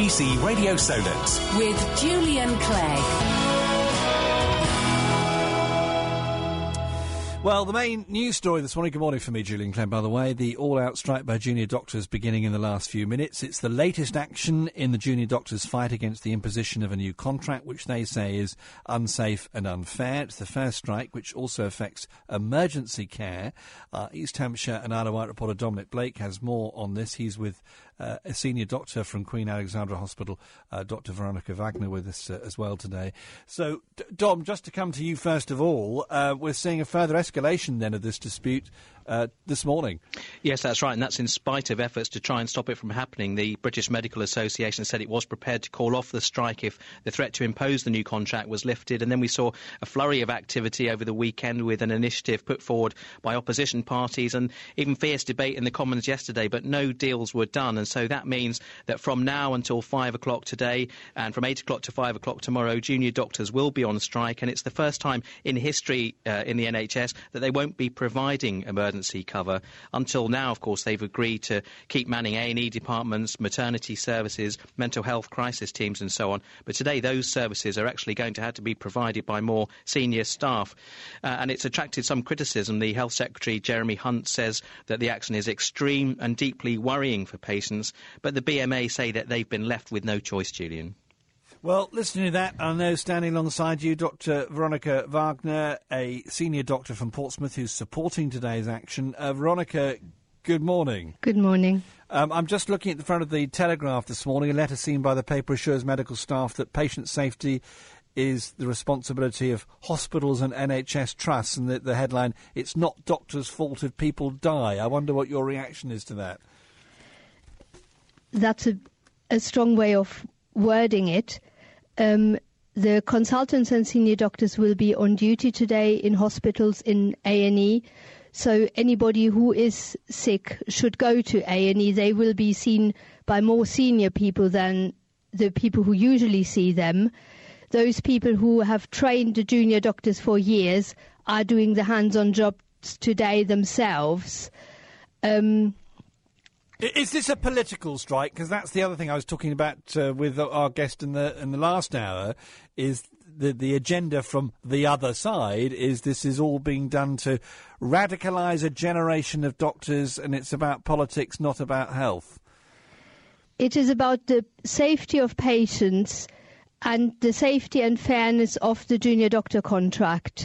BBC Radio Solent. With Julian Clegg. Well, the main news story this morning, good morning for me, Julian Clem, by the way, the all-out strike by junior doctors beginning in the last few minutes. It's the latest action in the junior doctors' fight against the imposition of a new contract, which they say is unsafe and unfair. It's the first strike, which also affects emergency care. East Hampshire and Isle of Wight reporter Dominic Blake has more on this. He's with a senior doctor from Queen Alexandra Hospital, Dr. Veronica Wagner, with us as well today. So, Dom, just to come to you first of all, we're seeing a further escalation then of this dispute this morning. Yes, that's right, and that's in spite of efforts to try and stop it from happening. The British Medical Association said it was prepared to call off the strike if the threat to impose the new contract was lifted, and then we saw a flurry of activity over the weekend with an initiative put forward by opposition parties and even fierce debate in the Commons yesterday, but no deals were done, and so that means that from now until 5 o'clock today and from 8 o'clock to 5 o'clock tomorrow, junior doctors will be on strike, and it's the first time in history in the NHS that they won't be providing emergency cover. Until now, of course, they've agreed to keep manning A&E departments, maternity services, mental health crisis teams and so on. But today those services are actually going to have to be provided by more senior staff. And it's attracted some criticism. The Health Secretary, Jeremy Hunt, says that the action is extreme and deeply worrying for patients. But the BMA say that they've been left with no choice, Julian. Well, listening to that, I know standing alongside you, Dr. Veronica Wagner, a senior doctor from Portsmouth who's supporting today's action. Veronica, good morning. Good morning. I'm just looking at the front of the Telegraph this morning. A letter seen by the paper assures medical staff that patient safety is the responsibility of hospitals and NHS trusts, and the headline, it's not doctors' fault if people die. I wonder what your reaction is to that. That's a strong way of wording it. The consultants and senior doctors will be on duty today in hospitals in A&E. So anybody who is sick should go to A&E. They will be seen by more senior people than the people who usually see them. Those people who have trained the junior doctors for years are doing the hands-on jobs today themselves. Is this a political strike? Because that's the other thing I was talking about with our guest in the last hour, is the agenda from the other side is this is all being done to radicalise a generation of doctors, and it's about politics, not about health. It is about the safety of patients and the safety and fairness of the junior doctor contract.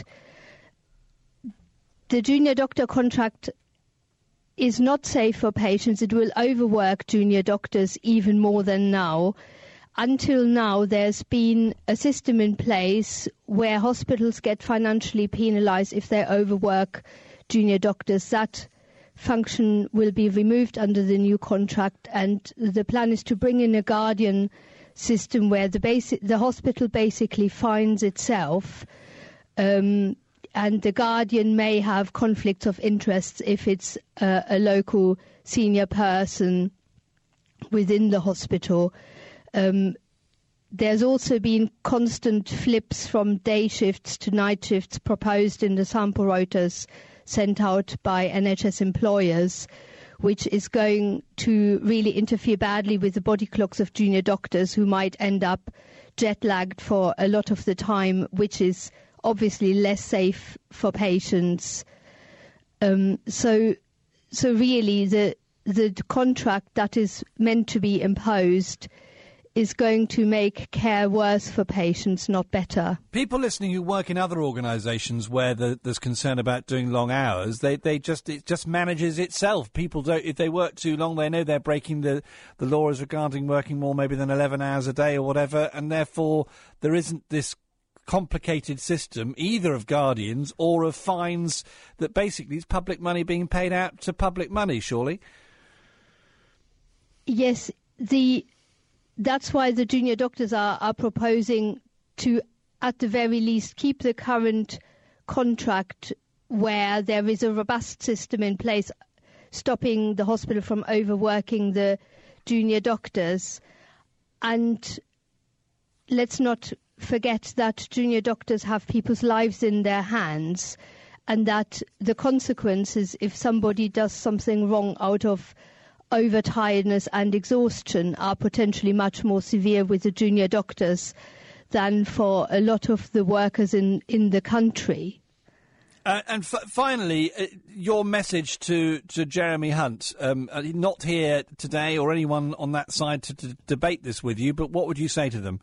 The junior doctor contract is not safe for patients. It will overwork junior doctors even more than now. Until now, there's been a system in place where hospitals get financially penalised if they overwork junior doctors. That function will be removed under the new contract, and the plan is to bring in a guardian system where the hospital basically finds itself, and the guardian may have conflicts of interest if it's a local senior person within the hospital. There's also been constant flips from day shifts to night shifts proposed in the sample rotas sent out by NHS employers, which is going to really interfere badly with the body clocks of junior doctors who might end up jet-lagged for a lot of the time, which is obviously less safe for patients. So really the contract that is meant to be imposed is going to make care worse for patients, not better. People listening who work in other organisations where there's concern about doing long hours, it just manages itself. People don't, if they work too long, they know they're breaking the laws regarding working more maybe than 11 hours a day or whatever, and therefore there isn't this complicated system either of guardians or of fines that basically is public money being paid out to public money, surely? Yes, that's why the junior doctors are proposing to, at the very least, keep the current contract where there is a robust system in place stopping the hospital from overworking the junior doctors. And let's not forget that junior doctors have people's lives in their hands, and that the consequences, if somebody does something wrong out of overtiredness and exhaustion are potentially much more severe with the junior doctors than for a lot of the workers in the country. And finally, your message to Jeremy Hunt, not here today or anyone on that side to debate this with you, but what would you say to them?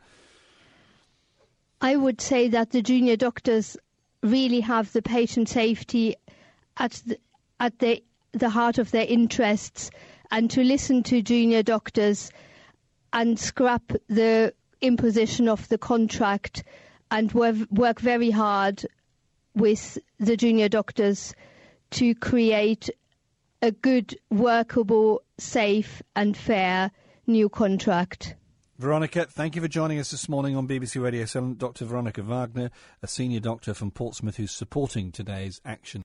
I would say that the junior doctors really have the patient safety at the heart of their interests, and to listen to junior doctors and scrap the imposition of the contract and work very hard with the junior doctors to create a good, workable, safe and fair new contract. Veronica, thank you for joining us this morning on BBC Radio 7. Dr. Veronica Wagner, a senior doctor from Portsmouth who's supporting today's action.